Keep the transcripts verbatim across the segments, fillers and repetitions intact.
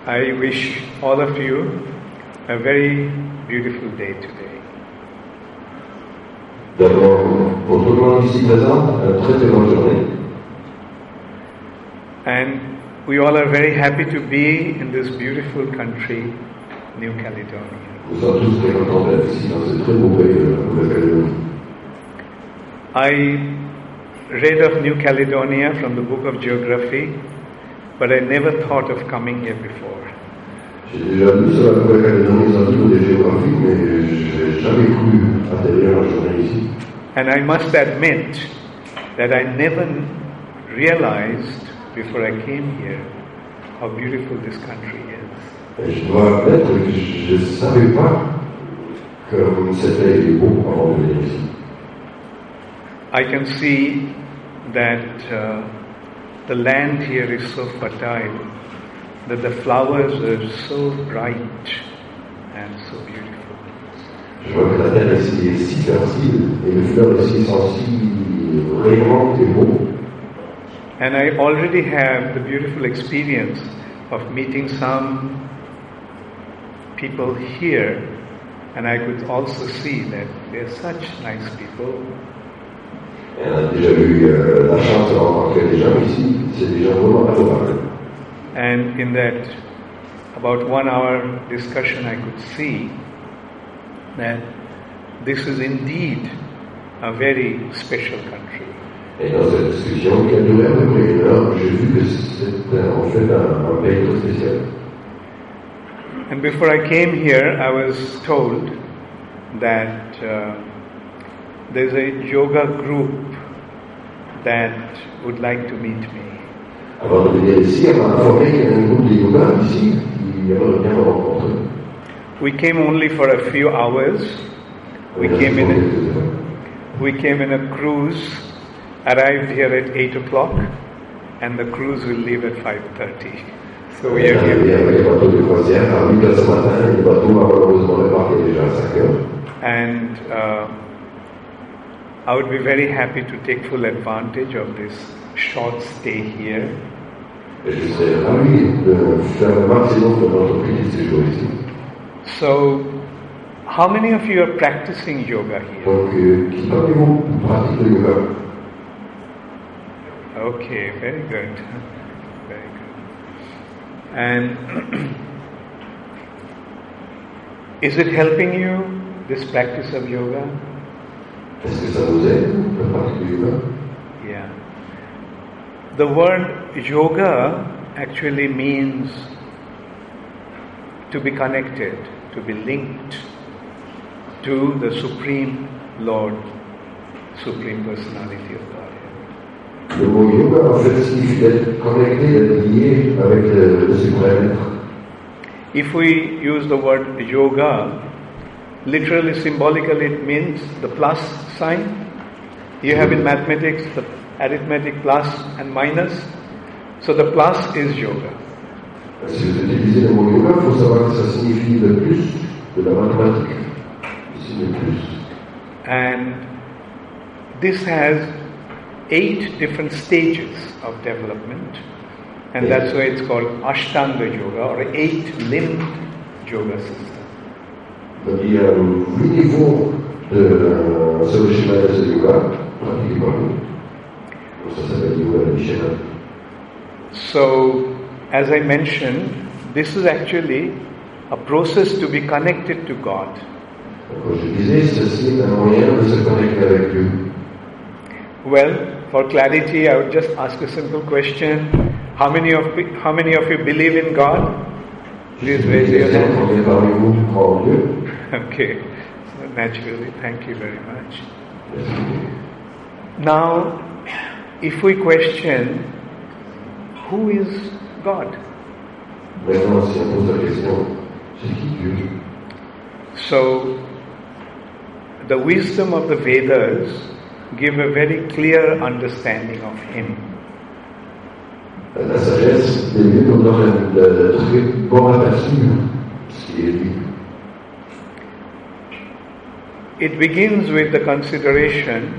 I wish all of you a very beautiful day today. D'abord, pour tout le monde ici présent, une très très bonne journée. And we all are very happy to be in this beautiful country, New Caledonia. Nous sommes tous très contents d'être ici dans ce très beau pays de la Nouvelle-Calédonie. I read of New Caledonia from the book of Geography, but I never thought of coming here before. J'ai déjà lu sur la Nouvelle-Calédonie dans un livre de géographie, mais je n'ai jamais cru atterrir un journée ici. And I must admit that I never realized before I came here how beautiful this country is. Et je dois admettre que je ne savais pas que c'était beau avant de venir ici. I can see that uh, the land here is so fertile, that the flowers are so bright and so beautiful. Je vois que la terre ici est si fertile et les fleurs ici sont si rayonnantes et beaux. And I already have the beautiful experience of meeting some people here, and I could also see that they're such nice people. Et on a déjà eu euh, la chance de rencontrer des gens ici, c'est des gens vraiment adorables. And in that about one hour discussion I could see that this is indeed a very special country. Et dans cette discussion qui a duré à peu près une heure, j'ai vu que c'était en fait un, un pays très spécial. And before I came here, I was told that uh, there's a yoga group that would like to meet me. Avant de venir ici, on m'a informé qu'il y a un groupe de yoga ici qui aimerait bien me rencontrer. We came only for a few hours. We came in a, we came in a cruise, arrived here at eight o'clock, and the cruise will leave at five thirty. So we are here. And uh, I would be very happy to take full advantage of this short stay here. So, how many of you are practicing yoga here? Okay, very good. Very good. And is it helping you, this practice of yoga? Est-ce que ça vous aide, la pratique du yoga? Yeah. The word yoga actually means to be connected, to be linked to the Supreme Lord, Supreme Personality of Godhead. Le mot yoga en fait signifie d'être connecté, d'être lié avec le, le suprême être. If we use the word yoga, literally, symbolically, it means the plus sign. You have in mathematics the arithmetic plus and minus. So the plus is yoga. Si vous utilisez le mot yoga, il faut savoir que ça signifie le plus de la mathématique. Ici, le plus. And this has eight different stages of development. And that's why it's called Ashtanga Yoga, or eight-limbed yoga system. Donc il y a huit niveaux de, sur le schéma de ce yoga, pratiquement. Donc ça s'appelle yoga de schéma. So, as I mentioned, this is actually a process to be connected to God. Comme je disais, ceci est un moyen de se connecter avec Dieu. Well, for clarity, I would just ask a simple question: How many of how many of you believe in God? Please raise your hand. Okay, so naturally, thank you very much. Now, if we question, who is God? So, the wisdom of the Vedas give a very clear understanding of Him. La sagesse des livres nous donne un très bon aperçu de ce qui est lui. It begins with the consideration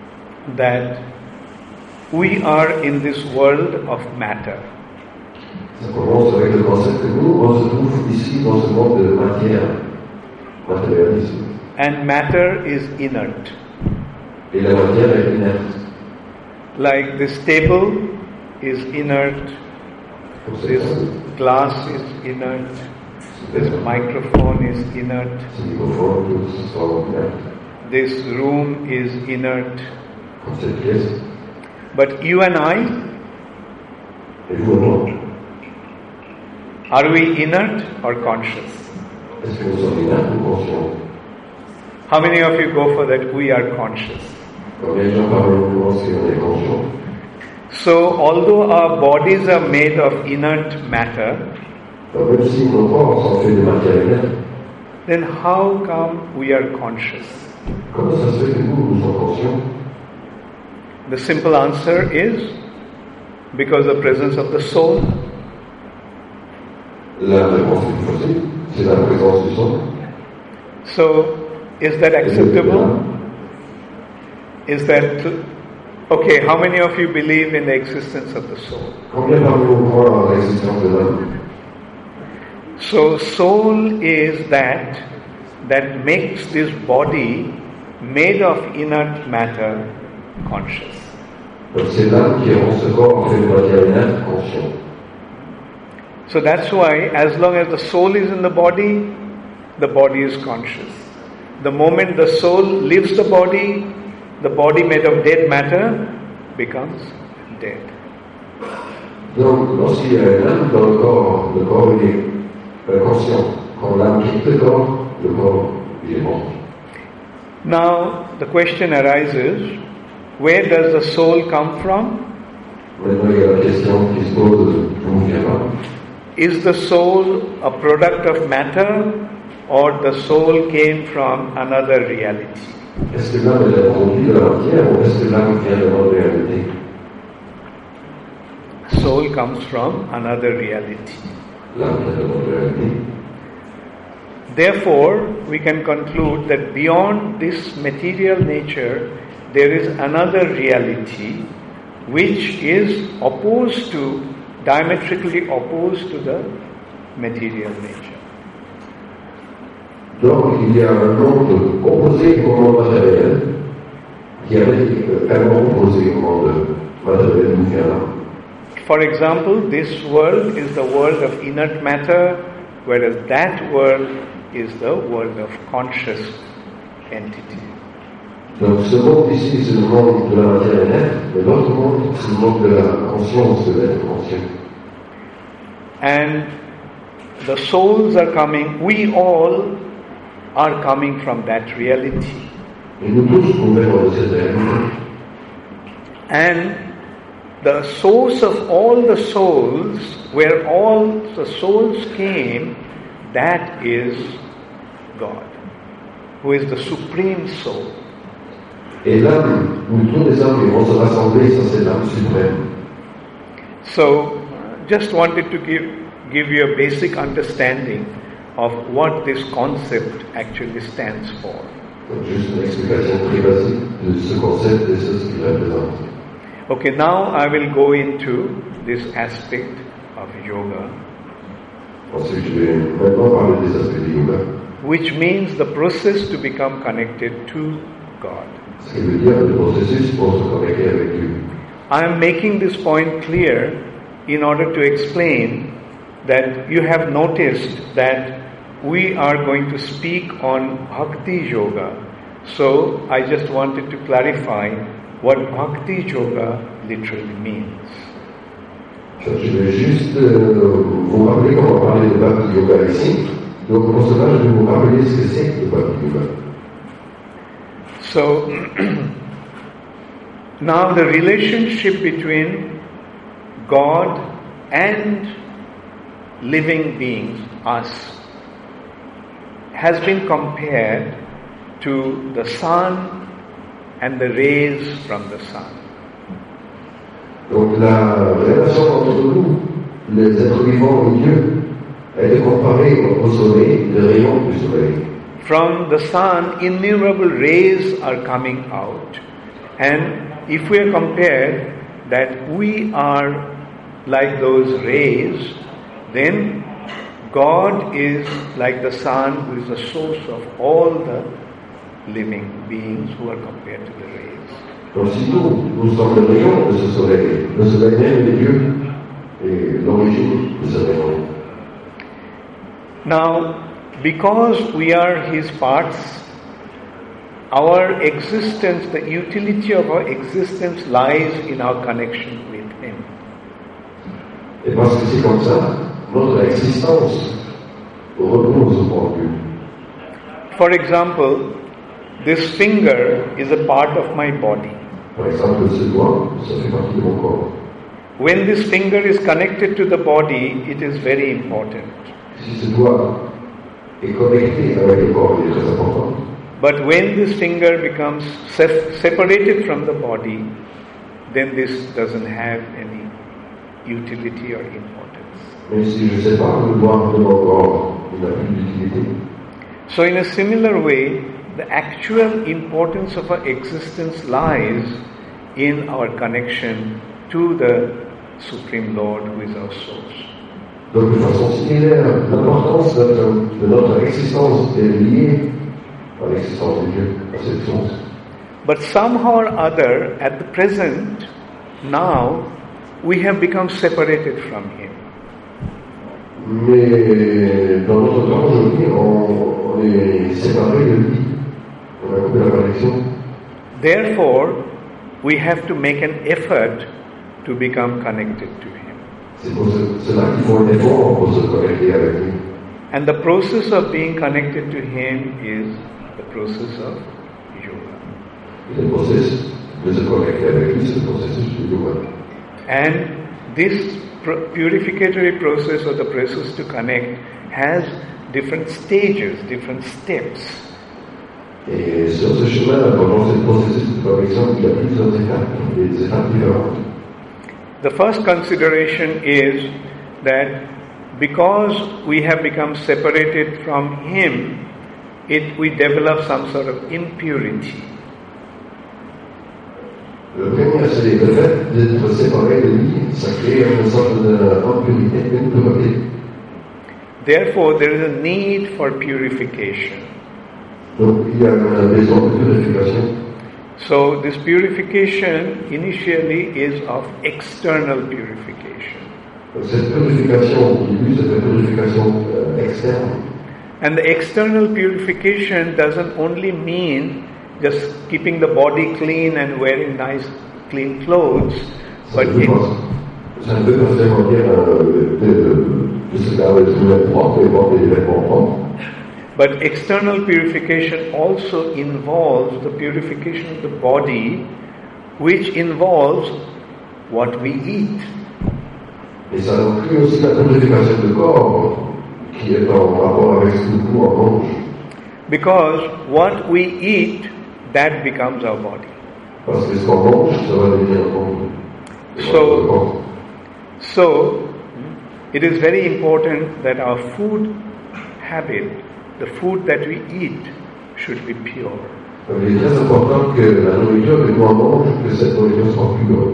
that we are in this world of matter. Ça commence avec le concept que nous, on se trouve ici dans ce monde de matière, matérialisme. And matter is inert. Et la matière est inerte. Like this table is inert, this glass is inert, this microphone is inert, Ce microphone, tout sont inertes. this room is inert. Comme cette pièce. But you and I, Et vous, non. are we inert or conscious? Est-ce que nous sommes inertes ou conscients? How many of you go for that? We are conscious. Quand les gens parlent, on pense qu'on est conscient. So, although our bodies are made of inert matter, Donc, même si nos corps sont faits de matière inerte, then how come we are conscious? comment ça se fait que nous, nous sommes conscients? The simple answer is because of the presence of the soul. La réponse est plus facile, c'est la présence du son. So, is that acceptable? Is that okay? How many of you believe in the existence of the soul? Combien parmi vous croient en l'existence de l'âme? So, soul is that that makes this body made of inert matter conscious. Donc c'est l'âme qui rend ce corps fait de matière inerte conscient. So that's why, as long as the soul is in the body, the body is conscious. The moment the soul leaves the body, the body made of dead matter becomes dead. Donc lorsqu'il y a une âme dans le corps, le corps il est euh, conscient. Quand l'âme quitte le corps, le corps il est mort. Now the question arises, where does the soul come from? Maintenant il y a la question qui se pose, d'où vient l'âme? Is the soul a product of matter, or the soul came from another reality? Est-ce que l'âme est produit de la matière ou est-ce que l'âme vient de notre réalité? Soul comes from another reality. L'âme vient de notre réalité. Therefore, we can conclude that beyond this material nature, there is another reality which is opposed to, diametrically opposed to the material nature. Donc il y a un monde opposé au monde matériel, qui est un monde opposé au monde matériel d'où vient l'âme. For example, this world is the world of inert matter, whereas that world is the world of conscious entity. Donc ce monde ici, c'est le monde de la matière inerte, mais l'autre monde, c'est le monde de la conscience, de l'être conscient. And the souls are coming, we all are coming from that reality. Et nous tous, nous venons de cette réalité. And the source of all the souls, where all the souls came, that is God, who is the supreme soul. Et l'âme, où tous les âmes vont se rassembler, ça c'est l'âme suprême. So, just wanted to give, give you a basic understanding of what this concept actually stands for. Donc juste une explication très basique de ce concept et ce qu'il représente. Okay, now I will go into this aspect of yoga, Ensuite, je vais maintenant parler des aspects du yoga. which means the process to become connected to God. Ce qui veut dire le processus pour se connecter avec Dieu. I am making this point clear in order to explain that you have noticed that we are going to speak on Bhakti Yoga. So I just wanted to clarify what Bhakti Yoga literally means. Je vais juste euh, vous rappeler qu'on va parler de Bhakti Yoga ici. Donc pour cela, je vais vous rappeler ce que c'est que le Bhakti Yoga. So now the relationship between God and living beings, us, has been compared to the sun and the rays from the sun. Donc la relation entre nous, les êtres vivants et Dieu, a été comparée au soleil, les rayons du soleil. From the sun, innumerable rays are coming out, and if we are compared that we are like those rays, then God is like the sun, who is the source of all the living beings who are compared to the rays. Donc si nous, nous sommes le rayon de ce soleil, le soleil même est Dieu et l'origine de ce rayon. Now, because we are His parts, our existence, the utility of our existence lies in our connection with Him. Et parce que c'est comme ça, notre existence repose en Dieu. For example, this finger is a part of my body. Par exemple, ce doigt, ça fait partie de mon corps. When this finger is connected to the body, it is very important. Si ce doigt est connecté avec le corps, il est très important. But when this finger becomes se- separated from the body, then this doesn't have any utility or importance. Même si je sépare le doigt de mon corps, il n'a plus d'utilité. So in a similar way, the actual importance of our existence lies in our connection to the Supreme Lord who is our source. Donc de façon similaire, l'importance de notre, de notre existence est liée à l'existence de Dieu, à cette source. But somehow or other, at the present, now, we have become separated from Him. Mais dans notre temps aujourd'hui, on, on est séparé de lui, on a coupé la connexion. Therefore, we have to make an effort to become connected to Him. C'est pour ce, cela qu'il faut un effort pour se connecter avec lui. And the process of being connected to Him is the process of yoga. Et le processus de se connecter avec lui, c'est le processus du yoga. And this pr- purificatory process or the process to connect has different stages, different steps. Et sur ce chemin, pendant ce processus de connexion, il y a plusieurs étapes, des étapes différentes. The first consideration is that because we have become separated from Him, it we develop some sort of impurity. Le premier, c'est le fait d'être séparé de lui, ça crée une sorte d'impurité, d'impureté. Therefore, there is a need for purification. Donc il y a un besoin de purification. So this purification initially is of external purification. Donc cette purification, au début, c'est une purification euh, externe. And the external purification doesn't only mean just keeping the body clean and wearing nice clean clothes, but it, C'est un peu forcément dire euh, de, de se garder les vêtements propres et porter des vêtements propres. but external purification also involves the purification of the body, which involves what we eat. Et ça inclut aussi la purification du corps, qui est en rapport avec ce que nous on mange. Because what we eat, that becomes our body. Parce que ce qu'on mange, ça va devenir bon. So, so it is very important that our food habit, the food that we eat, should be pure. Il est très important que la nourriture que nous en mangeons, que cette nourriture soit pure.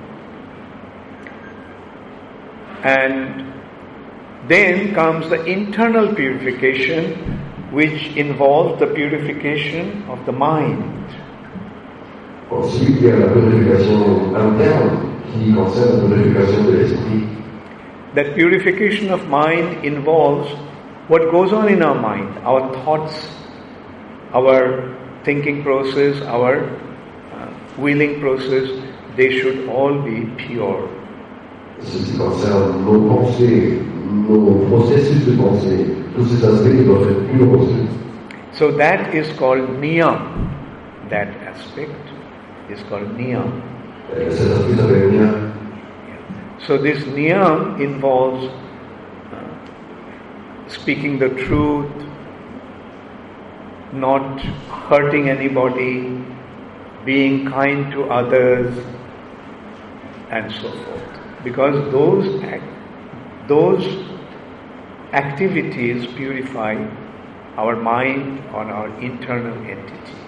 And then comes the internal purification, which involves the purification of the mind. Ensuite, il y a la purification interne qui concerne la purification de l'esprit. That purification of mind involves what goes on in our mind, our thoughts, our thinking process, our uh, willing process, they should all be pure. Ceci concerne nos pensées, nos processus de pensée, tous ces aspects doivent être purs aussi. So that is called niyam. That aspect is called niyam. Et cet aspect s'appelle bien. So this niyam involves uh, speaking the truth, not hurting anybody, being kind to others, and so forth. Because those act, those activities purify our mind on our internal entity.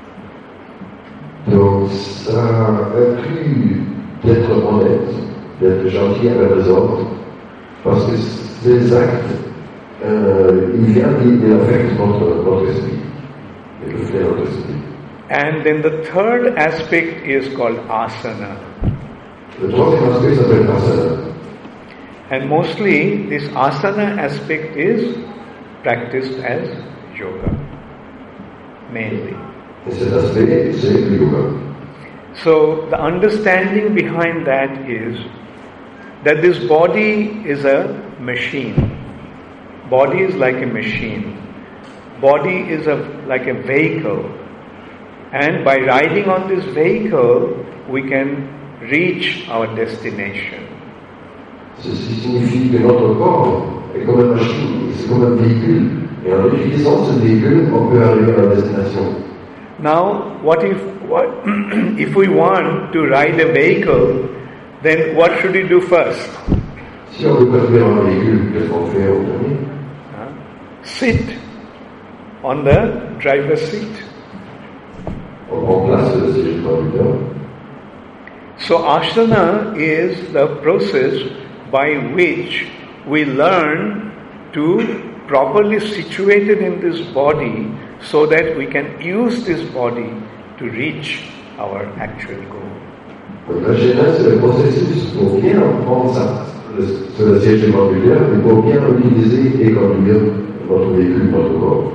Donc ça inclut d'être honnête, d'être gentil avec les autres, parce que ces actes, euh, il vient, il, il affecte notre, notre esprit. Il reflète notre esprit. And then the third aspect is called asana. Le troisième aspect s'appelle asana. And mostly this asana aspect is practiced as yoga, mainly. Et cet aspect, c'est le yoga. So the understanding behind that is that this body is a machine. Body is like a machine. Body is a, like a vehicle. And by riding on this vehicle, we can reach our destination. Ceci signifie que notre corps est comme une machine, c'est comme un véhicule. Et en utilisant ce véhicule, on peut arriver à la destination. Now, what if what if we want to ride a vehicle, then what should we do first? Si on veut conduire un véhicule, qu'est-ce qu'on fait au premier? Huh? Sit on the driver's seat. On prend place sur le siège du conducteur. So asana is the process by which we learn to properly situate it in this body so that we can use this body to reach our actual goal. Donc l'asana, c'est le processus pour bien prendre ça sur le siège du conducteur et pour bien utiliser et conduire notre véhicule, notre corps.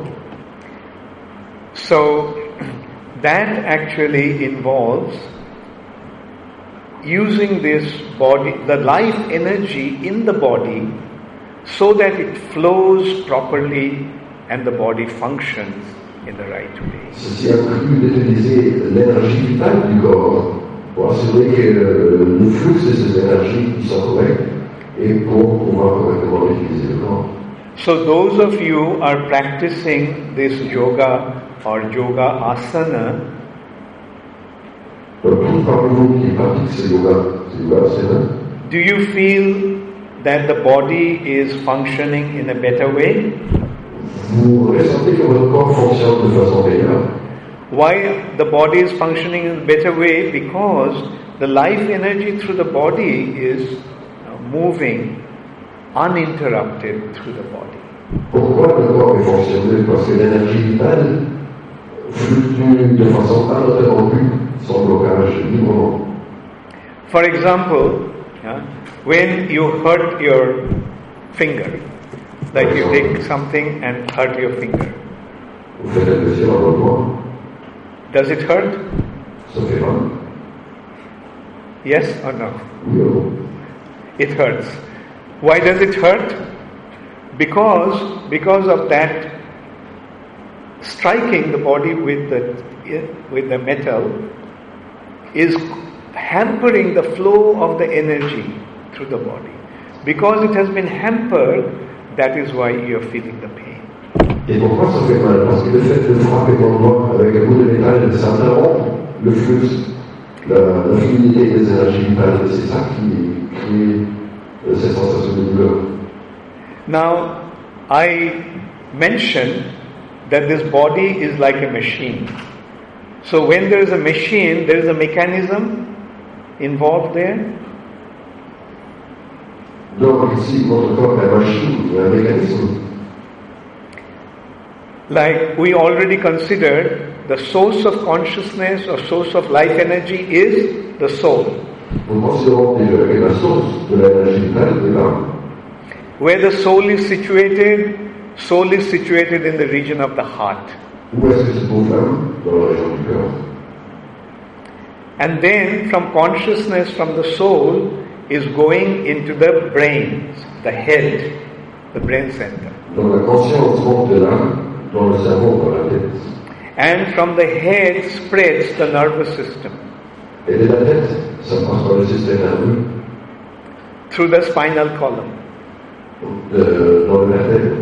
So that actually involves using this body, the life energy in the body, so that it flows properly and the body functions in the right way. Ceci inclut d'utiliser l'énergie vitale du corps pour assurer que le flux de ces énergies qui sont correctes et pour pouvoir correctement utiliser le corps. So those of you are practicing this yoga or yoga asana, Donc, tous parmi vous qui pratiquent ce yoga, ce yoga asana, do you feel that the body is functioning in a better way? vous ressentez que votre corps fonctionne de façon meilleure. Why the body is functioning in a better way? Because the life energy through the body is moving uninterrupted through the body. Pourquoi le corps est fonctionnel? Parce que l'énergie vitale fluctue de façon ininterrompue, sans blocage, librement. For example, yeah, when you hurt your finger, like you take something and hurt your finger, Vous faites un plaisir dans le doigt, does it hurt? ça fait mal. Yes or no? Oui ou non? It hurts. Why does it hurt? Because because of that striking the body with the with the metal is hampering the flow of the energy through the body. Because it has been hampered, that is why you are feeling the pain. Et pourquoi ça fait mal? Parce que le fait de frapper mon doigt avec un bout de métal, ça interrompt le flux, la, la fluidité des énergies vitales. C'est ça qui crée euh, cette sensation de douleur. Now, I mentioned that this body is like a machine. So when there is a machine, there is a mechanism involved there. Donc ici, votre corps est une machine, il y a un mécanisme. Like we already considered, the source of consciousness or source of life energy is the soul. Nous considérons déjà que la source de l'énergie vitale est l'âme. Where the soul is situated, soul is situated in the region of the heart. Où est-ce que se trouve l'âme? Dans la région du cœur. And then from consciousness from the soul is going into the brains, the head, the brain center. Donc la conscience monte de l'âme dans le cerveau, dans la tête. And from the head spreads the nervous system. Et de la tête, ça passe par le système nerveux, Through the spinal column. de, dans le vertèbre.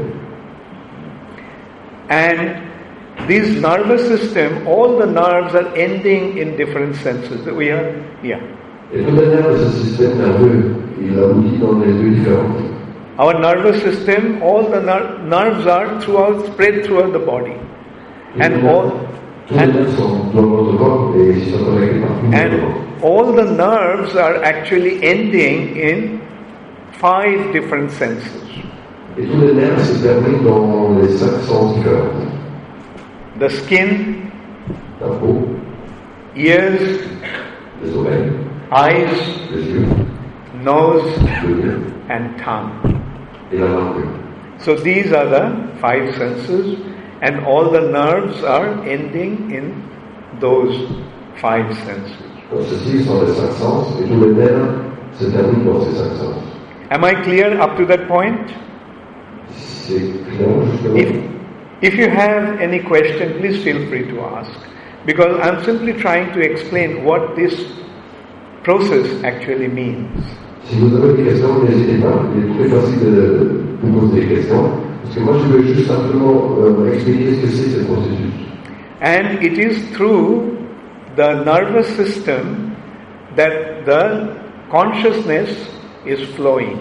And this nervous system, all the nerves are ending in different senses. We are, yeah. Et tout le nerf de ce système nerveux, il aboutit dans les deux différents. Our nervous system, all the ner- nerves are throughout, spread throughout the body. And all, Tous les nerfs sont dans notre corps et ils sont connectés partout. and all the nerves are actually ending in five different senses. Et tous les nerfs se terminent dans les cinq sens différents. The skin, La peau, ears, les oreilles, eyes, les yeux, nose, le nez and tongue. et la langue. So these are the five senses, and all the nerves are ending in those five senses. Donc ceci sont les cinq sens et tous les nerfs se terminent dans ces cinq sens. Am I clear up to that point? C'est clair justement. If, if you have any question, please feel free to ask. Because I'm simply trying to explain what this process actually means. Si vous avez des questions, n'hésitez pas. Il est très facile de, de poser des questions. Parce que moi, je veux juste simplement euh, expliquer ce que c'est ce processus. And it is through the nervous system that the consciousness is flowing.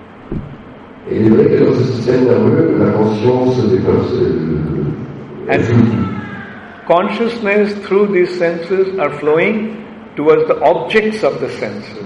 Et il est vrai que dans ce système nerveux, la conscience dépasse le And flux. consciousness through these senses are flowing towards the objects of the senses.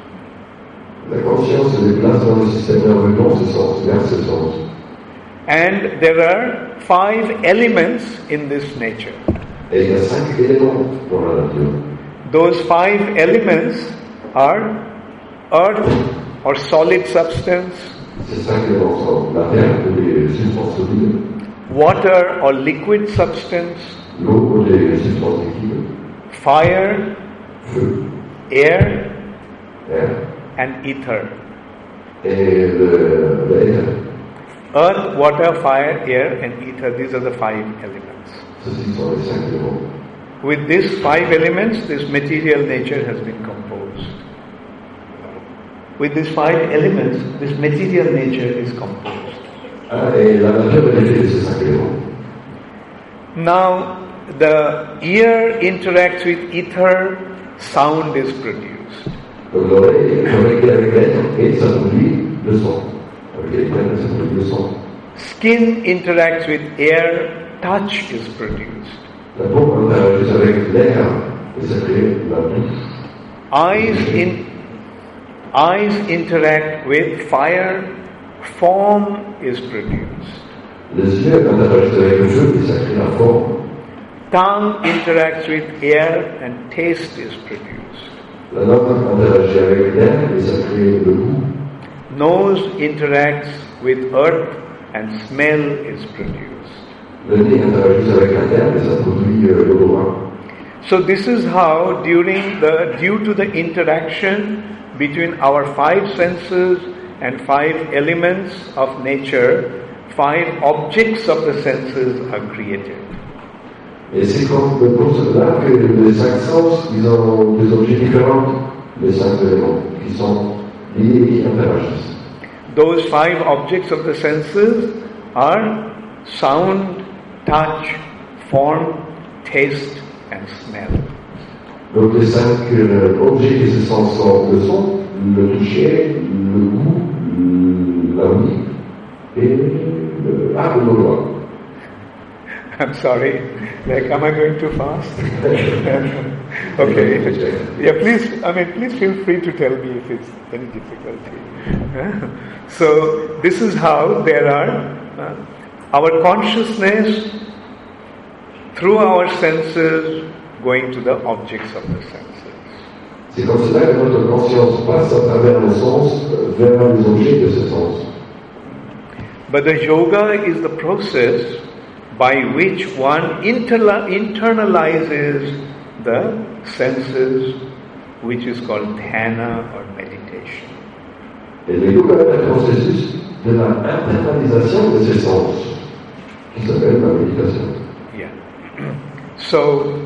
La conscience se déplace dans le système nerveux dans ce sens, vers ce sens. And there are five elements in this nature. Et il y a cinq éléments dans la nature. Those five elements are earth or solid substance, Ces cinq éléments sont la terre ou les substances solides, water or liquid substance, l'eau ou les substances liquides, fire, feu, air, air and ether. et le, le éther. Earth, water, fire, air, and ether. These are the five elements. Ceci sont les cinq éléments. With these five elements, this material nature has been composed. With these five elements, this material nature is composed. Ah, et la nature est faite de ces cinq éléments. Now, the ear interacts with ether, sound is produced. Donc l'oreille communique avec l'être et ça produit le son. Avec l'éther, ça produit le son. Skin interacts with air, touch is produced. La peau interagit avec l'air et ça crée la bouche. Eyes in eyes interact with fire, form is produced. Les yeux interagissent avec le feu et ça crée la forme. Tongue interacts with air and taste is produced. La langue interagit avec l'air et ça crée le goût. Nose interacts with earth and smell is produced. Le nez interagit avec la terre et ça produit euh, l'odorat. So this is how during the due to the interaction between our five senses and five elements of nature, five objects of the senses are created. Et c'est comme pour cela que les cinq sens, ils ont des objets différents, les cinq éléments, qui sont liés et qui interagissent. Those five objects of the senses are sound, touch, form, taste, and smell. Donc les cinq euh, objets qui se sens sont le son, le toucher, le goût, la ouïe et le ah, l'odorat. I'm sorry, like, am I going too fast? Okay. Yeah, please, I mean, please feel free to tell me if it's any difficulty. So, this is how there are, uh, our consciousness through our senses going to the objects of the senses. C'est comme cela que notre conscience passe à travers nos sens vers les objets de ce sens. But the yoga is the process by which one interla- internalizes the senses, which is called dhyana or meditation. Et le yoga est un processus de la internalisation de ces sens, qui s'appelle la méditation. Yeah. So,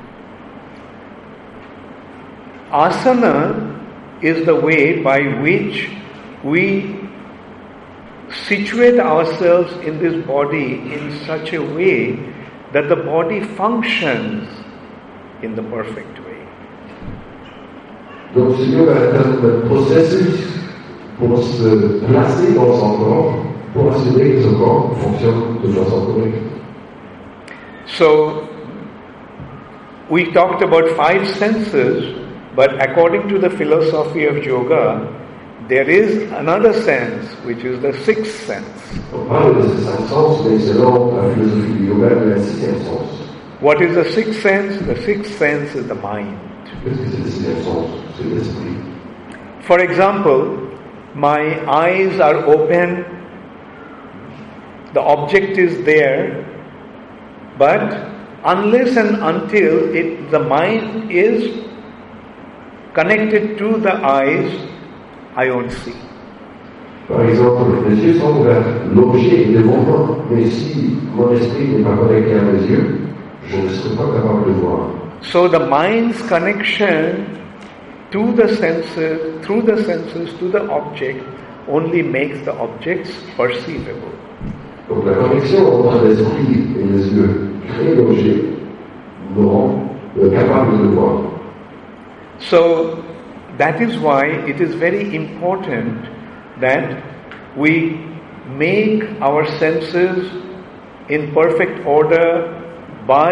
asana is the way by which we situate ourselves in this body in such a way that the body functions in the perfect way. Donc ce yoga est un processus pour se placer dans son corps, pour assurer que ce corps fonctionne de façon correcte. So, we talked about five senses, but according to the philosophy of yoga, there is another sense, which is the sixth sense. On parle de ces cinq sens, mais selon la philosophie du yoga, il y a un sixième sens. What is the sixth sense? The sixth sense is the mind. Qu'est-ce que c'est le sixième sens? C'est l'esprit. For example, my eyes are open, the object is there, but unless and until it, the mind is connected to the eyes, I won't see. Par exemple, les yeux sont ouverts, l'objet est devant moi, mais si mon esprit n'est pas connecté à mes yeux, je ne serai pas capable de voir. So the mind's connection to the senses, through the senses to the object, only makes the objects perceivable. Donc la connexion entre l'esprit et les yeux crée l'objet, nous rend euh, capable de le voir. So that is why it is very important that we make our senses in perfect order by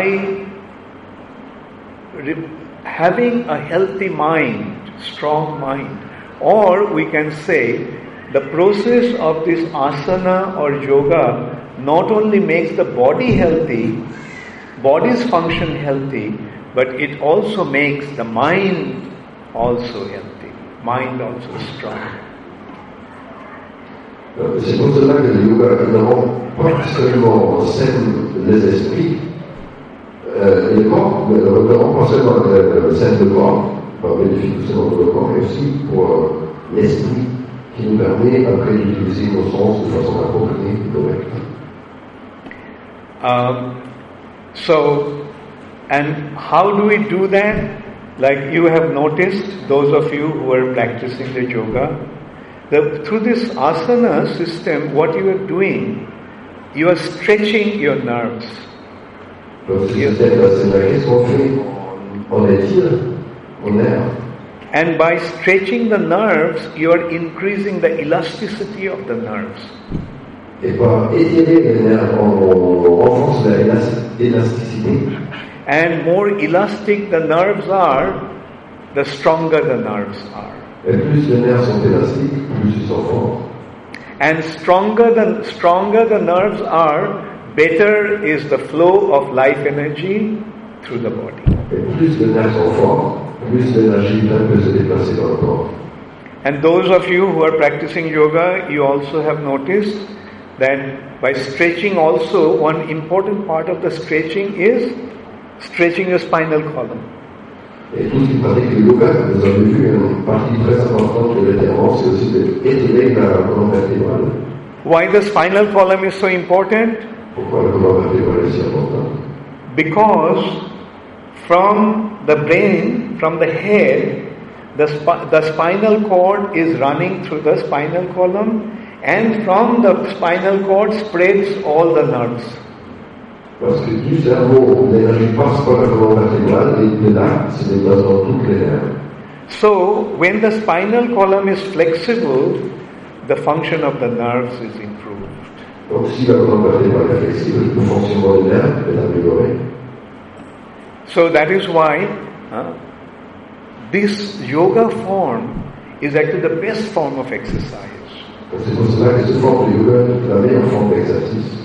re- having a healthy mind, strong mind. Or we can say the process of this asana or yoga not only makes the body healthy, body's function healthy, but it also makes the mind also healthy, mind also strong. C'est pour cela que le yoga, évidemment, pas seulement sème les esprits euh, et le corps, mais ne rend pas seulement euh, sème le corps, par bénéfice seulement pour le corps, mais aussi pour euh, l'esprit qui nous permet après d'utiliser nos sens de façon appropriée et correcte. Um, so, and how do we do that? Like you have noticed, those of you who are practicing the yoga, the, through this asana system, what you are doing, you are stretching your nerves. Donc, ce système d'asana, qu'est-ce qu'on fait? On étire nos nerfs. And by stretching the nerves, you are increasing the elasticity of the nerves. Et par étirer les nerfs, on renforce l'élasticité. And more elastic the nerves are, the stronger the nerves are. Et plus les nerfs sont élastiques, plus ils sont forts. And stronger the stronger the nerves are, better is the flow of life energy through the body. Et plus les nerfs sont forts, plus l'énergie vital peut se déplacer dans le corps. And those of you who are practicing yoga, you also have noticed that by stretching also, one important part of the stretching is stretching your spinal column. Et tous qui pratiquent le yoga, vous avez vu une partie très importante de l'étirement, c'est aussi d'étirer la colonne vertébrale. Why the spinal column is so important? Pourquoi la colonne vertébrale est si importante? Because from the brain, from the head, the, sp- the spinal cord is running through the spinal column, and from the spinal cord spreads all the nerves. Parce que du cerveau, l'énergie passe par la colonne vertébrale et de là, se déplace dans toutes les nerfs. So, when the spinal column is flexible, the function of the nerves is improved. Donc si la colonne vertébrale est flexible, le fonctionnement des nerfs est amélioré. So that is why uh, this yoga form is actually the best form of exercise. Donc c'est pour cela que cette forme de yoga est la meilleure forme d'exercice.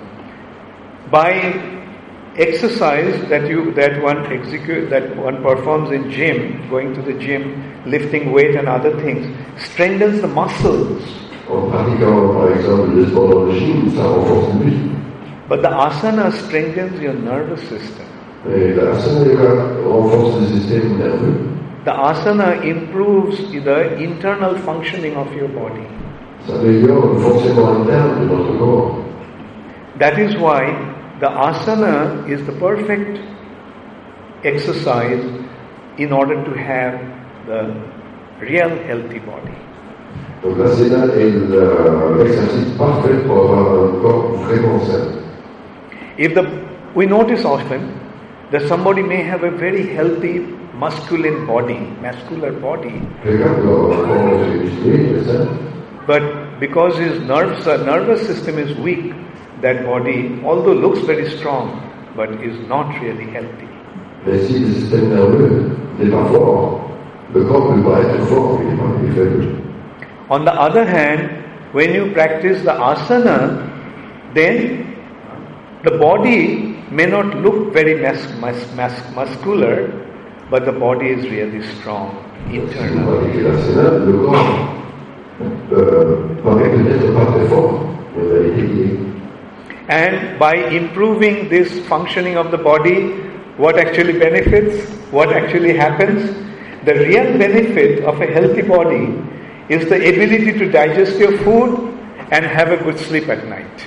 By exercise that you that one execute that one performs in gym, going to the gym, lifting weight and other things, strengthens the muscles. En pratiquant par exemple le sport dans le gym, ça renforce le muscle. But the asana strengthens your nervous system. Et l'asana yoga renforce le système nerveux. The asana improves the internal functioning of your body. Ça améliore le fonctionnement interne de notre corps. That is why the asana is the perfect exercise in order to have the real healthy body. Donc l'asana est l'exercice parfait pour avoir un corps vraiment sain. If the we notice often that somebody may have a very healthy masculine body, muscular body, Quelqu'un peut avoir un corps musclé, très sain, but because his nerves, uh, nervous system is weak, that body, although looks very strong, but is not really healthy. mais si le système nerveux n'est pas fort, le corps peut paraître fort, mais il n'est pas plus faible. On the other hand, when you practice the asana, then the body may not look very mas- mas- mas- muscular, but the body is really strong, internal. Le corps euh, paraît peut-être pas très fort, mais en réalité il est. And by improving this functioning of the body, what actually benefits? What actually happens? The real benefit of a healthy body is the ability to digest your food and have a good sleep at night.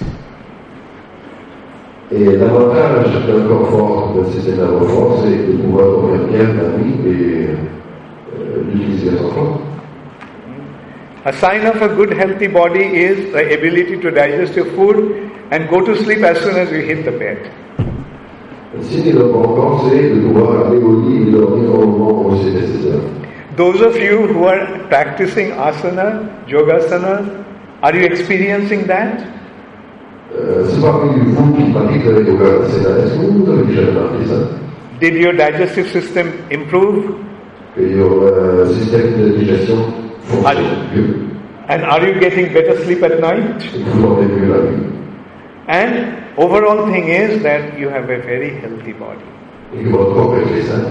Et l'avantage d'un corps fort, d'un système nerveux fort, c'est de pouvoir dormir bien la nuit et euh, d'utiliser son corps. A sign of a good healthy body is the ability to digest your food and go to sleep as soon as you hit the bed. Le signe d'un bon corps, c'est de pouvoir aller au lit et dormir au moment où c'est nécessaire. Those of you who are practicing asana, yogasana, are you experiencing that? Euh, c'est parmi vous qui pratiquent le yoga, est-ce que vous avez déjà remarqué ça? Did your digestive system improve? Que your euh, système de digestion fonctionne mieux. And are you getting better sleep at night? Et vous dormez mieux la nuit. And overall thing is that you have a very healthy body. Et que votre corps est très sain.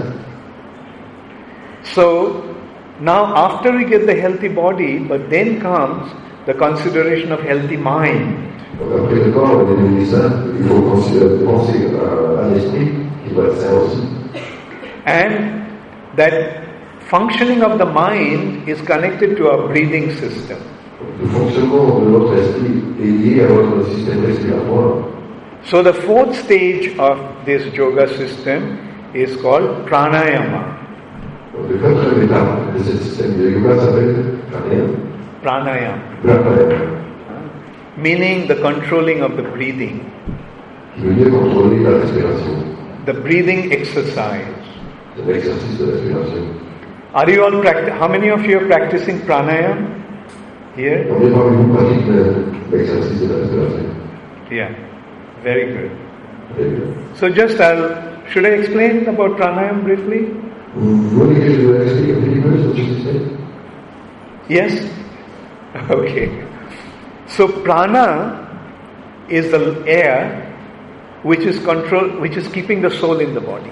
So now after we get the healthy body, but then comes the consideration of healthy mind. Donc après le corps est devenu sain, il faut considérer, penser à, à l'esprit qui doit être sain aussi. And that functioning of the mind is connected to our breathing system. Le fonctionnement de notre esprit est lié à votre système respiratoire. So the fourth stage of this yoga system is called pranayama. Donc le quatrième étape de ce système de yoga s'appelle pranayama. Pranayama. Pranayama. Meaning the controlling of the breathing. Qui veut dire contrôler la respiration. The breathing exercise. C'est l'exercice de respiration. Are you all practi- How many of you are practicing pranayama here? Combien parmi vous pratiquent l'exercice de la respiration? Yeah, very good. Très bien. So just I'll, should I explain about pranayama briefly? Vous voulez que je vous explique un petit peu sur ce système? Yes? Okay. So prana is the air which is control, which is keeping the soul in the body.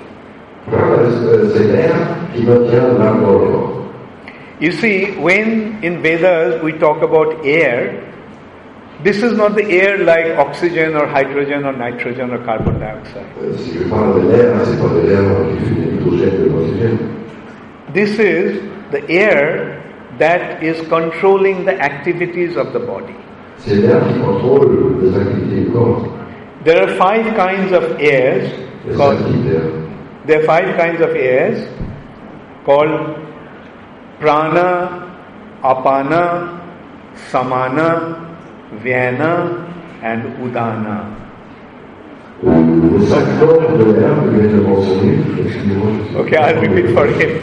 C'est l'air qui maintient l'âme dans le corps. You see, when in Vedas we talk about air, this is not the air like oxygen or hydrogen or nitrogen or carbon dioxide. Si je parle de l'air, c'est pas de l'air qui fait de l'hydrogène et de l'oxygène. This is the air that is controlling the activities of the body. C'est l'air qui contrôle les activités du corps. There are five kinds of airs. Les Called, activités. there are five kinds of airs called prana, apana, samana, vyana, and udana. Les cinq formes de l'air que je viens de mentionner, excusez-moi. je suis- Okay, I'll repeat for him.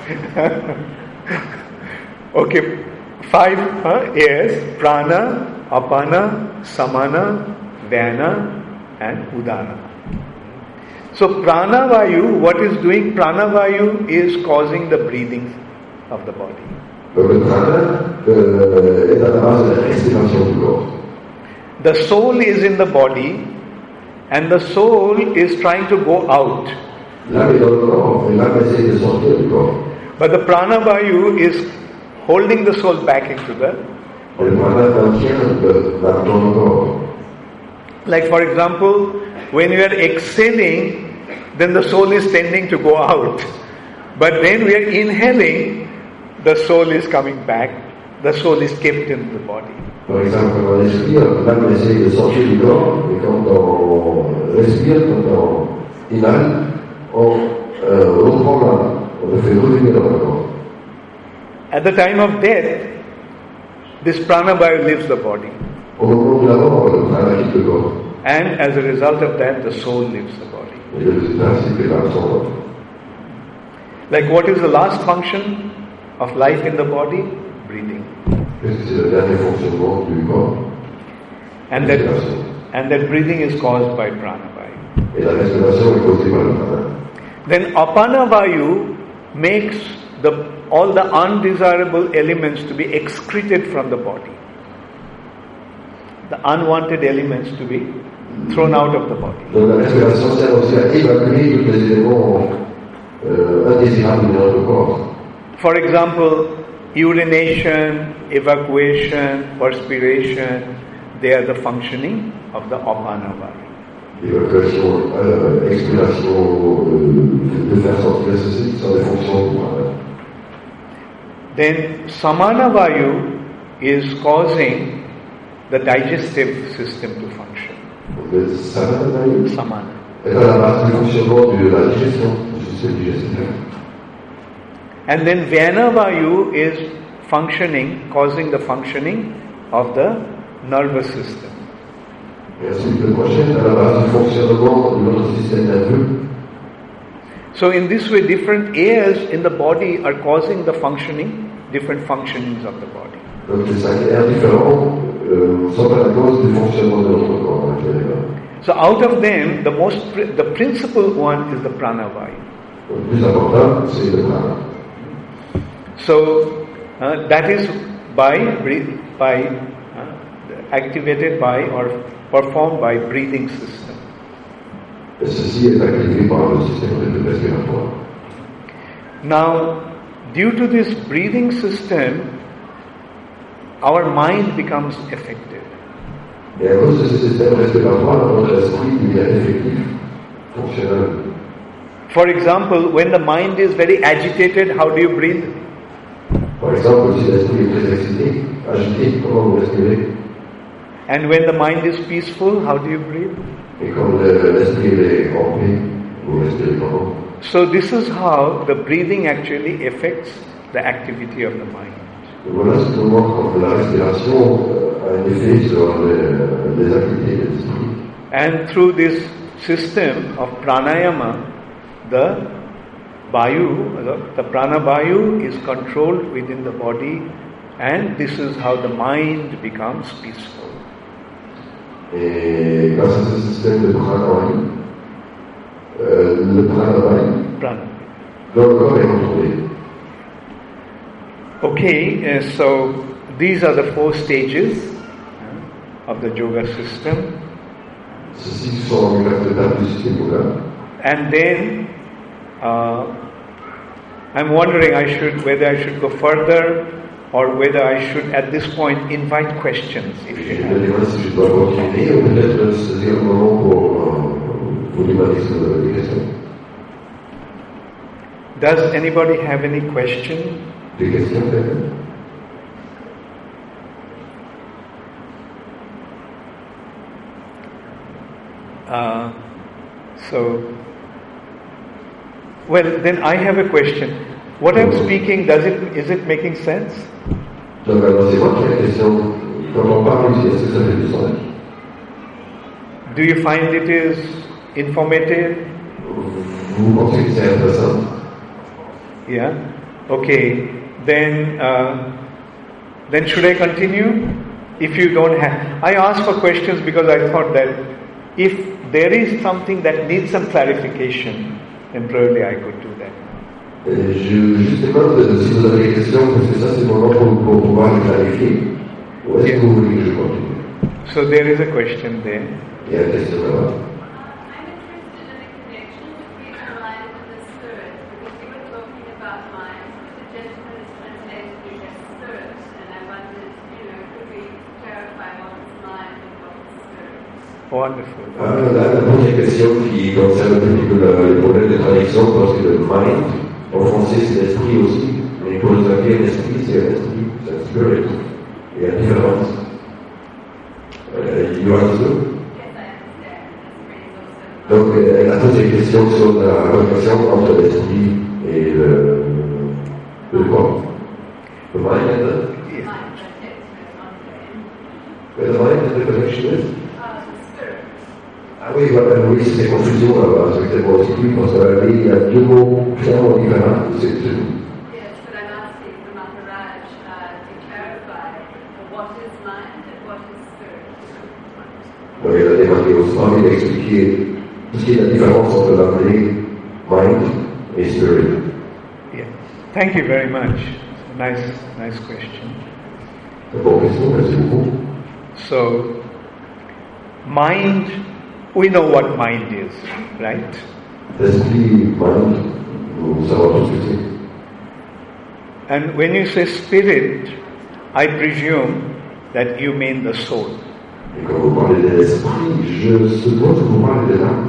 Okay, five uh, airs: prana, apana, samana, vyana, and udana. So prana vayu, what is doing? Prana vayu is causing the breathing of the body. Donc le prana euh, est à la base de la respiration du corps. The soul is in the body, and the soul is trying to go out. L'âme est dans le corps, et l'âme essaie de sortir du corps. But the prana vayu is holding the soul back into the. Et le prana maintient le- l'âme dans le corps. Like for example, when you are exhaling, then the soul is tending to go out. But when we are inhaling, the soul is coming back. The soul is kept in the body. Par exemple, quand on respire, l'âme essaie de sortir du corps, et quand on respire, quand on inhale, on euh, reprend l'âme, on le fait revenir dans le corps. At the time of death, this prana vayu leaves the body. Au moment de la mort, le prana quitte le corps. And as a result of that, the soul leaves the body. Et le résultat, c'est que l'âme s'en va. Like what is the last function of life in the body? Breathing. Qu'est-ce que c'est le dernier fonctionnement du corps? And that, Respiration. and that breathing is caused by prana vayu. Et la respiration est causée par le prana. Then apana vayu makes the, all the undesirable elements to be excreted from the body. The unwanted elements to be thrown out of the body. Donc la respiration sert aussi à évacuer tous les éléments euh, indésirables dans le corps. For example, urination, evacuation, perspiration, they are the functioning of the Apana Vayu. Évacuation, euh, expiration, euh, de faire sortir ceci, sont des fonctions pour euh, Then Samana Vayu is causing the digestive system to function. le Samana Vayu Samana. est à la base du fonctionnement de la digestion, du système digestif. And then Vyana Vayu is functioning, causing the functioning of the nervous system. Et ensuite, le prochain est à la base du fonctionnement de notre système nerveux. So in this way, different areas in the body are causing the functioning, different functionings of the body. Donc les cinq aires différents euh, sont à la cause du fonctionnement de notre corps intérieur. So out of them, the most, the principal one is the Prana Vayu. Le plus important, c'est le prana. So uh, that is by by uh, activated by or performed by breathing system. Et ceci est activé par le système respiratoire. Now, due to this breathing system, our mind becomes effective. Et à cause de ce système respiratoire, notre esprit devient effectif, fonctionnel. For example, when the mind is very agitated, how do you breathe? Par exemple, si l'esprit est très excité, agité, comment vous respirez? And when the mind is peaceful, how do you breathe? Et quand le- l'esprit est en paix, vous respirez comment? So this is how the breathing actually affects the activity of the mind. Et voilà ce que montre que la respiration euh, a un effet sur les, les activités de l'esprit. And through this system of pranayama, the Vayu, the prana Vayu is controlled within the body, and this is how the mind becomes peaceful. Et grâce à ce système de pranayama, euh, le pranayama, Prana. le corps est contrôlé. Okay, uh, so these are the four stages uh, of the yoga system. Ceci sont les quatre étapes du système yoga. And then uh, I'm wondering I should whether I should go further or whether I should at this point invite questions if you Je me have. demande si je dois continuer ou peut-être saisir le moment pour euh, vous demander si vous avez des questions. Does anybody have any question? Des questions peut-être? Uh, so, well, then I have a question. What I'm speaking, does it is it making sense? Donc alors c'est moi qui ai la question. Quand on parle ici, est-ce que ça fait du sens? Do you find it is informative? Vous pensez que c'est intéressant? Yeah. Okay. Then, uh, then should I continue? If you don't have, I asked for questions because I thought that if there is something that needs some clarification, then probably I could do that. Et je, justement, si vous avez des questions, parce que ça c'est le moment pour, pour pouvoir les clarifier. Ou est-ce que vous voulez que je continue? So there is a question there. Il y a une question là-bas. I'm interested in the connection between the mind and the spirit, because you were talking about mind. The gentleman is translated it as spirit, and I wondered, you know, could we clarify what is mind and what is spirit? Wonderful. Ah, là, la première question qui concerne un petit peu le, le problème de traduction, parce que le mind, en français c'est l'esprit aussi, mais pour les anglais, l'esprit c'est un esprit, c'est un spirit. Il y a une différence. Euh, you understand? Yes, I understand. The spirit is also Donc, elle a posé des questions sur la connexion entre l'esprit et le, le corps. The mind and the, Yes. mind, but yes, it's not the where the mind and the connection is. Ah, the spirit. Ah oui, voilà, oui, c'est des confusions là-bas, c'est exactement aussi plus, parce qu'il y a deux mots clairement différents, c'est tout. Yes, but I'm asking for Maharaj uh, to clarify what is mind and what is spirit. Donc, elle a demandé au Swami d'expliquer ce qui est la différence entre l'anglais mind et spirit. Yeah. Thank you very much. Nice, nice question. Bonne question, merci beaucoup. So, mind, we know what mind is, right? L'esprit, mind, nous savons tout ce que c'est. And when you say spirit, I presume that you mean the soul. Et quand vous parlez de l'esprit, je suppose que vous parlez de l'âme.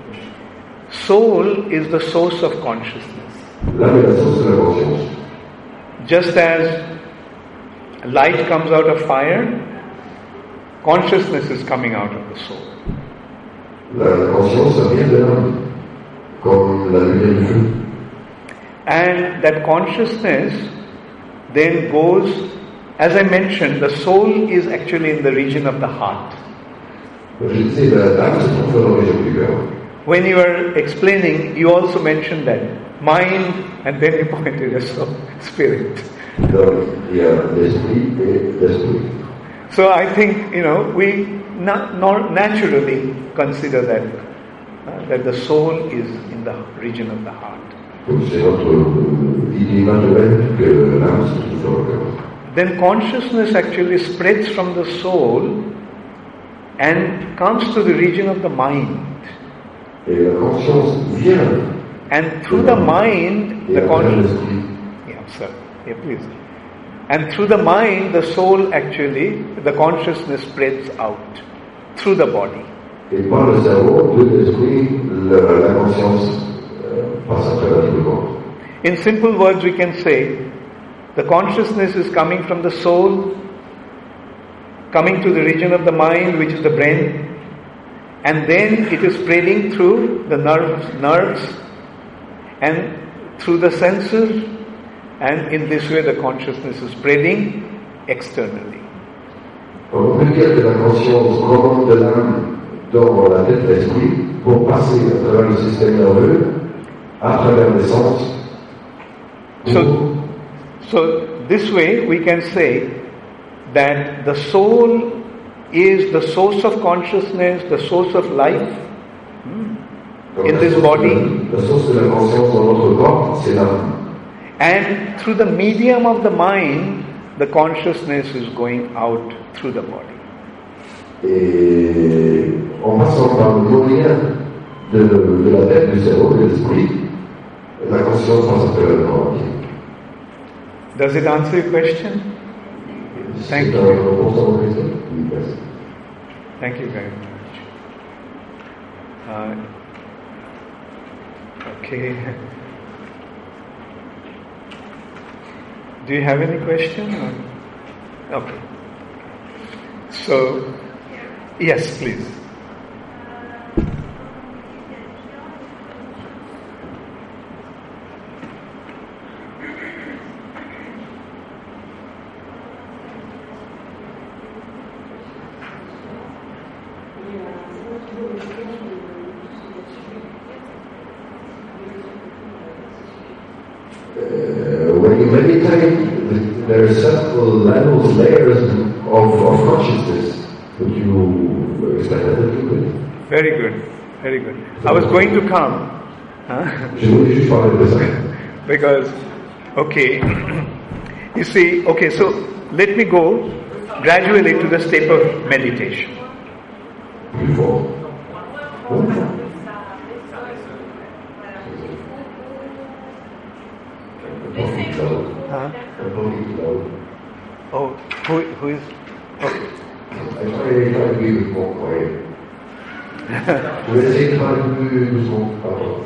Soul is the source of consciousness. L'âme est la source de la conscience. Just as light comes out of fire, consciousness is coming out of the soul. La, la conscience, ça vient de l'âme, comme la lumière du feu. And that consciousness then goes, as I mentioned, the soul is actually in the region of the heart. Je disais, l'âme se trouve dans la région du cœur. When you were explaining, you also mentioned that mind, and then you pointed as soul, spirit. Donc, il y a l'esprit et l'esprit. So I think, you know, we not, not naturally consider that uh, that the soul is in the region of the heart. Donc, c'est notre euh, idée naturelle que l'âme se trouve dans le cœur. Then consciousness actually spreads from the soul and comes to the region of the mind. Et la conscience vient. And through the mind, Et the après consciousness. l'esprit. Yeah, sir. Yeah, please. And through the mind, the soul actually, the consciousness spreads out through the body. Et par le cerveau, de l'esprit, la, la conscience euh, passe à travers tout le corps. In simple words, we can say the consciousness is coming from the soul, coming to the region of the mind, which is the brain, and then it is spreading through the nerves, nerves, and through the senses, and in this way the consciousness is spreading externally. On peut dire que la conscience commande de l'âme dans la tête de l'esprit pour passer à travers le système nerveux, à travers les sens. So, so this way we can say that the soul is the source of consciousness, the source of life Donc, in la this source body, de la, la source de la conscience dans notre corps, c'est l'âme. and through the medium of the mind, the consciousness is going out through the body. Et en passant par le moyen de, de la tête, du cerveau, de l'esprit, la conscience passe à travers le corps. Does it answer your question? Thank C'est you. un réponse à votre question? Oui, merci. Thank you very much. Uh, okay. Do you have any question? Or? Okay. So, yes, please. Uh, when you meditate, there are several levels, layers of, of consciousness. Could you explain that a little bit? Very good, very good. I was going to come, huh? Je voulais juste parler de ça. Because, okay, you see, okay, so let me go gradually to the step of meditation. Plus fort. Huh? Un peu plus low. Oh, who, who is, okay. I try, I try to be with more quiet. Je vais essayer de parler plus doucement. Pardon.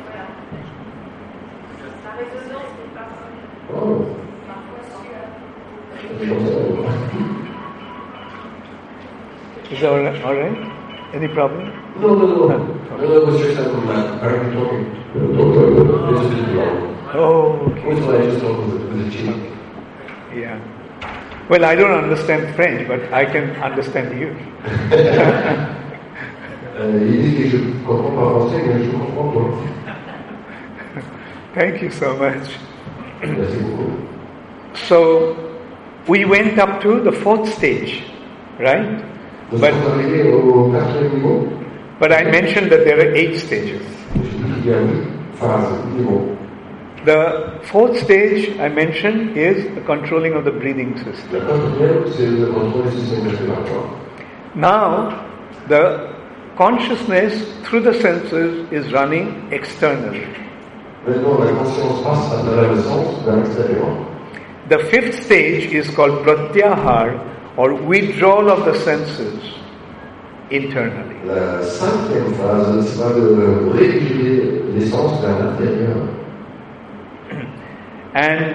Oh. Is that all right? All right? Any problem? No, no, no. No, no, it was just that I'm apparently talking. It's a bit loud. Oh, okay. Which one I just talked with, with the cheek. Yeah. Well, I don't understand French, but I can understand you. Euh, il dit que je ne comprends pas français, mais je comprends toi. Thank you so much. Merci beaucoup. So, we went up to the fourth stage, right? Nous But, sommes arrivés au quatrième niveau. but I mentioned that there are eight stages. Je dis qu'il y a huit phases, niveaux. The fourth stage I mentioned is the controlling of the breathing system. La quatrième, c'est le contrôle du système respiratoire. Now, the consciousness through the senses is running externally. Maintenant, la conscience passe à travers le sens vers l'extérieur. The fifth stage is called pratyahar, or withdrawal of the senses internally. La cinquième phase, c'est de réguler les sens vers l'intérieur. And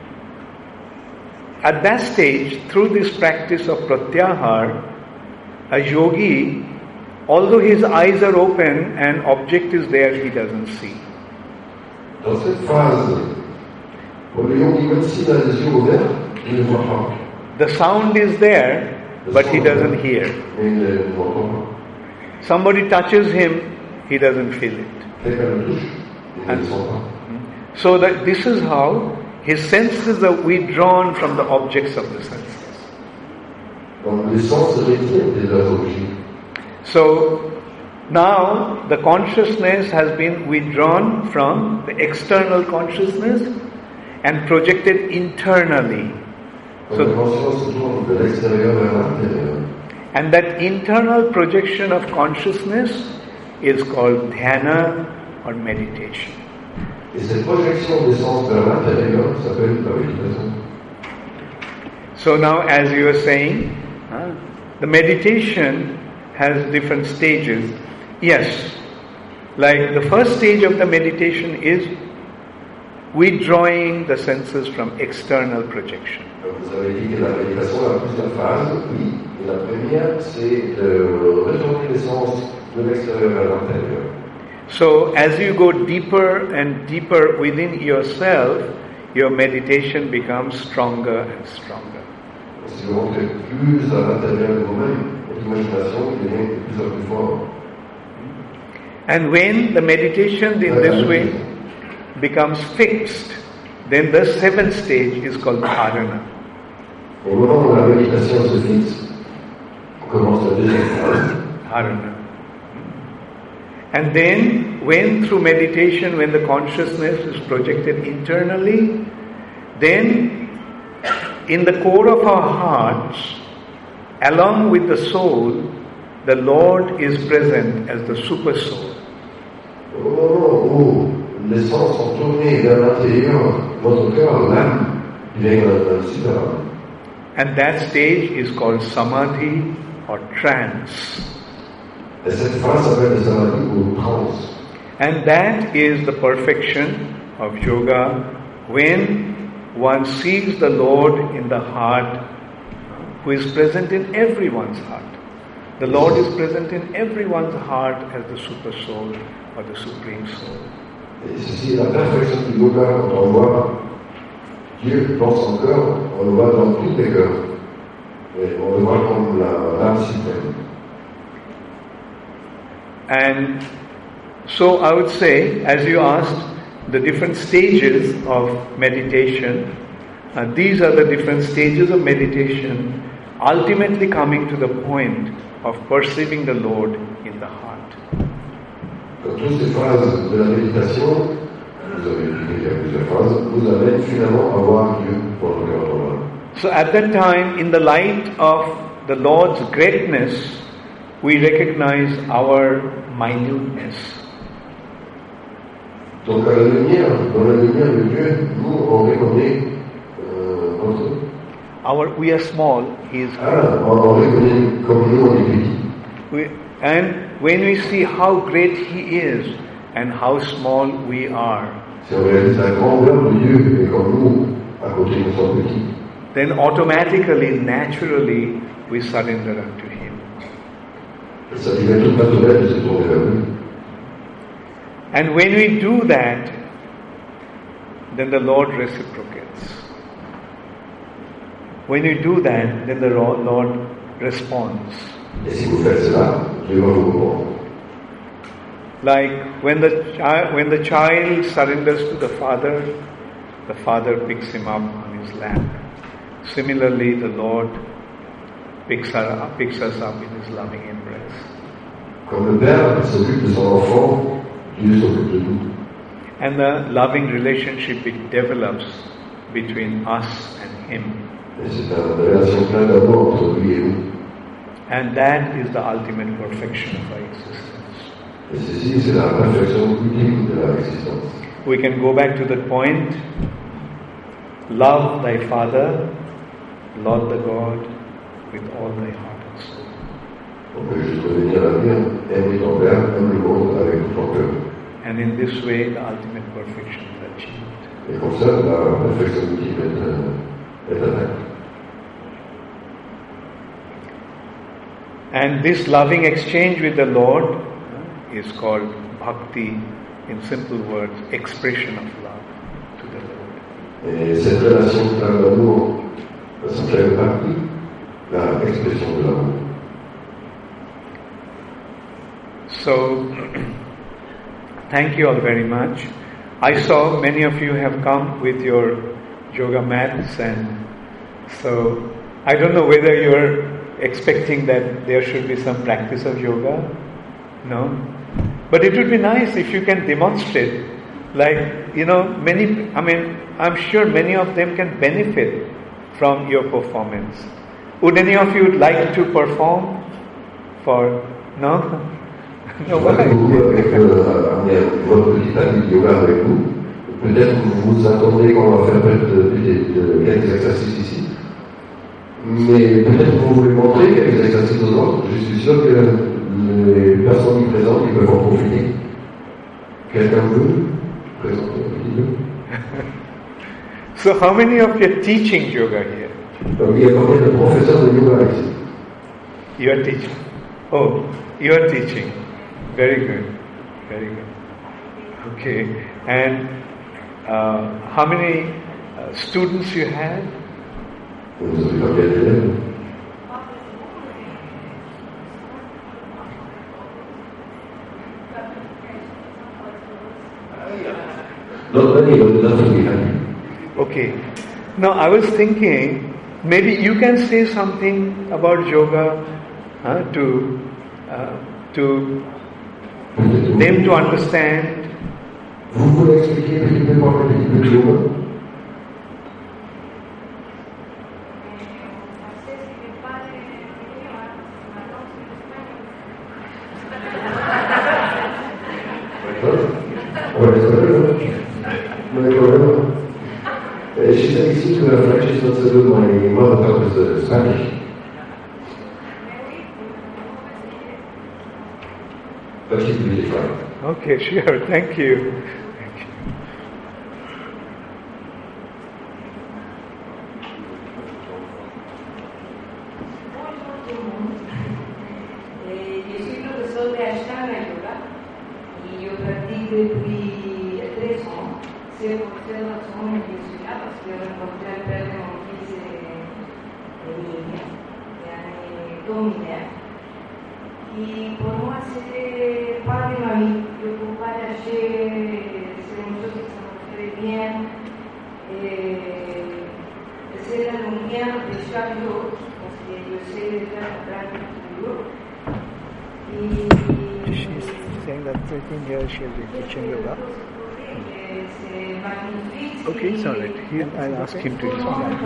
at that stage, through this practice of pratyahar, a yogi, although his eyes are open and object is there, he doesn't see. Dans cette phase, pour le yogi, même s'il a les yeux ouverts, il ne voit pas. The sound is there, but he doesn't hear. Mais il ne voit pas. Somebody touches him, he doesn't feel it. Quelqu'un le touche, il ne le sent pas. So that this is how his senses are withdrawn from the objects of the senses. Donc les sens se retiennent des objets. So now the consciousness has been withdrawn from the external consciousness and projected internally. Donc la conscience se tourne de l'extérieur vers l'intérieur. And that internal projection of consciousness is called dhyana or meditation. Et cette projection des sens vers l'intérieur s'appelle la méditation. So now, as you were saying, uh, the meditation has different stages. Yes, like the first stage of the meditation is withdrawing the senses from external projection. Vous avez dit que la méditation a plusieurs phases. Oui, et la première, c'est de retourner les sens de l'extérieur vers l'intérieur. So, as you go deeper and deeper within yourself, your meditation becomes stronger and stronger. Si vous rentrez plus à l'intérieur de vous-même, votre imagination devient de plus en plus forte. And when the meditation in this way becomes fixed, then the seventh stage is called dharana. Au moment où la méditation se fixe, on commence la deuxième phase. Dharana. And then, when through meditation, when the consciousness is projected internally, then in the core of our hearts, along with the soul, the Lord is present as the super soul. Au moment où les sens sont tournés vers l'intérieur, votre cœur, l'âme, devient un super âme. And that stage is called samadhi or trance. Et cette phase s'appelle le samadhi ou trance. And that is the perfection of yoga when one sees the Lord in the heart, who is present in everyone's heart. The Lord is present in everyone's heart as the super soul or the supreme soul. Et ceci est la perfection du yoga quand on voit Dieu dans son cœur, on le voit dans tous les cœurs. Et on le voit comme la, l'âme suprême. And so I would say, as you asked, the different stages of meditation, uh, these are the different stages of meditation, ultimately coming to the point of perceiving the Lord in the heart. Dans toutes ces phases de la méditation, vous avez dit qu'il y a plusieurs phases, vous amènent finalement à voir Dieu pour le cœur de l'homme. So at that time, in the light of the Lord's greatness, we recognize our minuteness. Donc à la lumière, dans la lumière de Dieu, nous on reconnaît euh, notre... Our, we are small, He is Ah, great. on, on reconnaît comme nous on est petits. We, and when we see how great He is and how small we are, Si on réalise la grandeur de Dieu et comme nous, à côté nous sommes petits, then automatically, naturally, we surrender unto Him. ça devient tout naturel de se tourner vers lui. And when we do that, then the Lord reciprocates. When we do that, then the Lord responds. Et si vous faites cela, Dieu va vous répondre. Like when the child, when the child surrenders to the father, the father picks him up on his lap. Similarly, the Lord picks, her up, picks us up in His loving embrace. Comme le Père s'occupe de son enfant, Dieu s'occupe de nous. and the loving relationship it develops between us and Him. Et c'est une relation pleine d'amour entre lui et nous. And that is the ultimate perfection of our existence. Et ceci, c'est la perfection ultime de la existence. We can go back to that point. Love thy Father, Lord the God, with all thy heart and soul. On peut juste revenir à dire, aime ton Père, aime le monde avec tout ton cœur. And in this way, the ultimate perfection is achieved. Et comme ça, la perfection ultime est, est atteinte. And this loving exchange with the Lord is called bhakti, in simple words, expression of love to the Lord. Et cette relation pleine d'amour, ça fait partie de l'expression de l'amour. So, thank you all very much. I saw many of you have come with your yoga mats, and so I don't know whether you're expecting that there should be some practice of yoga. No? But it would be nice if you can demonstrate. Like, you know, many, I mean, I'm sure many of them can benefit from your performance. Would any of you like to perform for, no? No, why? Vous, avec euh, votre petit tapis de yoga avec vous, peut-être que vous vous attendez qu'on va faire peut-être quelques exercices ici, mais peut-être que vous voulez montrer quelques exercices aux autres. Je suis sûr que les personnes qui présentent, ils peuvent en profiter. Quelqu'un veut présenter un petit peu? So how many of you are teaching yoga here? Donc, il y a combien de professeurs de yoga ici? You are teaching. Oh, you are teaching. Very good. Very good. Okay. And uh, how many uh, students you have? Vous avez combien d'élèves? Not many, but enough to be happy. Okay. Now I was thinking, maybe you can say something about yoga uh, to uh, to them to understand. Vous pouvez expliquer un petit peu par un petit peu de yoga? She said, it seems to have actually not so good. My mother tongue is uh, Spanish. But she's really fine. Okay, sure. Thank you. Thank you. Eh, yo soy profesor de Ashtanga Yoga y yo practico depuis tres ans. C'est pour cette raison que je suis là, parce que je rencontré perdre mon fils en ligne, et dominé. Y pour moi, c'était pas de ma vie. Je ne peux pas lâcher, c'est une chose qui ça me fait bien. Et c'est la lumière de chaque jour, parce que je sais déjà la pratique du jour. She's saying that thirteen years she'll be teaching yoga. Okay, it's all right. Here, I'll ask him to explain.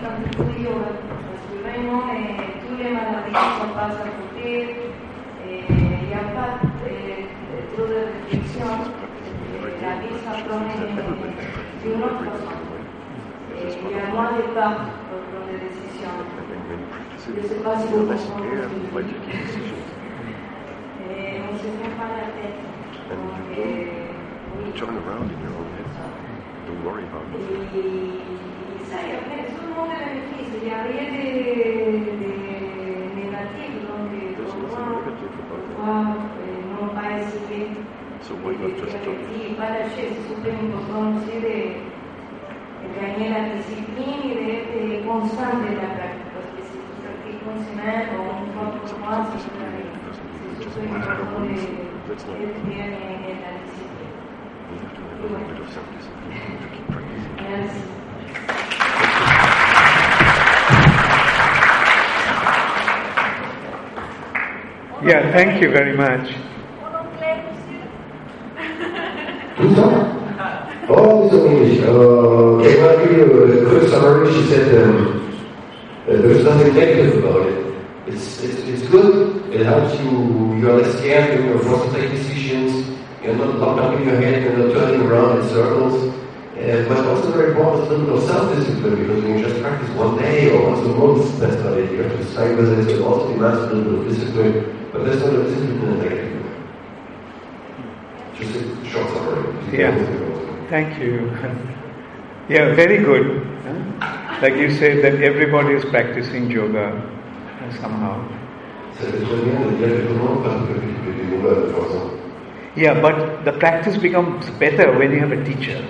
Turn around in your own head. Don't worry about it. Y sai, è un mondo beneficio, gli arrivi negativi, non paesi che So why not just jump? para scelta super importante de ganhar la disciplina e de constante da prática, porque se tu practica uma semana ou um pouco mais, é super importante de ter a disciplina. You have to have a little bit of self-discipline to keep practicing. Yeah, thank you very much. Tout ça? Oh, it's English. Uh, Kevin, uh, quick summary, she said um, uh, there's nothing negative about it. It's, it's, it's good, it helps you, you're less scared when you're forced to take decisions, you're not locked up in your head, you're not turning around in circles. Uh, but also very important is a little bit of self-discipline, because when you just practice one day or once a month, that's not it. You have to decide whether it also demands a little bit of discipline, but that's not a discipline in a negative way. Just a short summary. Yeah. Thank you. Yeah, very good. Huh? Like you said, that everybody is practicing yoga uh, somehow. Yeah, but the practice becomes better when you have a teacher.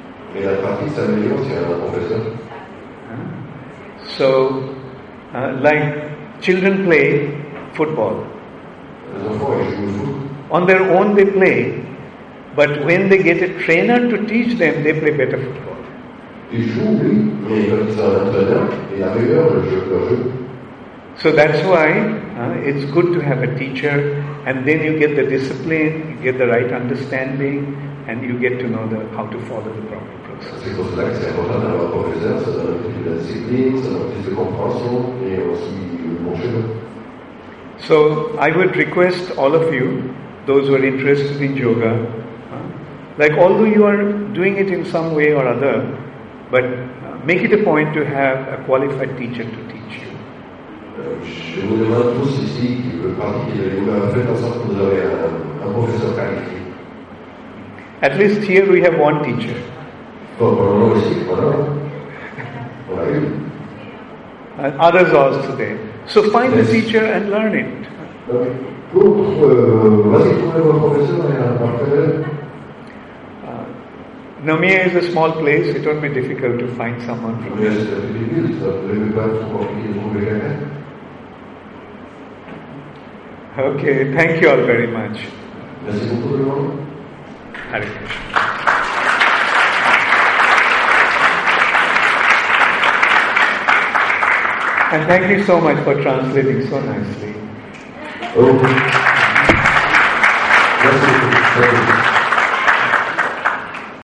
So, uh, like children play football. On their own they play, but when they get a trainer to teach them, they play better football. So that's why uh, it's good to have a teacher, and then you get the discipline, you get the right understanding, and you get to know the, how to follow the proper process. C'est pour cela que c'est important d'avoir un professeur, ça donne un peu plus de discipline, ça donne un peu plus de compréhension et aussi le bon chemin. So I would request all of you, those who are interested in yoga, uh, like although you are doing it in some way or other, but uh, make it a point to have a qualified teacher to teach you. Je vous demande tous ici qui veulent pratiquer le yoga, faites en sorte que vous avez un, un professeur qualifié. At least here we have one teacher. Bon, pour le moment aussi, voilà. On a eu. And others also there. So find Yes. the teacher and learn it. Donc, pour, euh, vas-y, trouvez votre professeur et un partenaire. Uh, Namia is a small place. It won't be difficult to find someone from Mais here. c'est un peu difficile, ça ne devait pas être trop compliqué de trouver quelqu'un. Okay, thank you all very much. Merci beaucoup tout le monde. Hare Krishna. And thank you so much for translating so nicely. Oh. Merci beaucoup.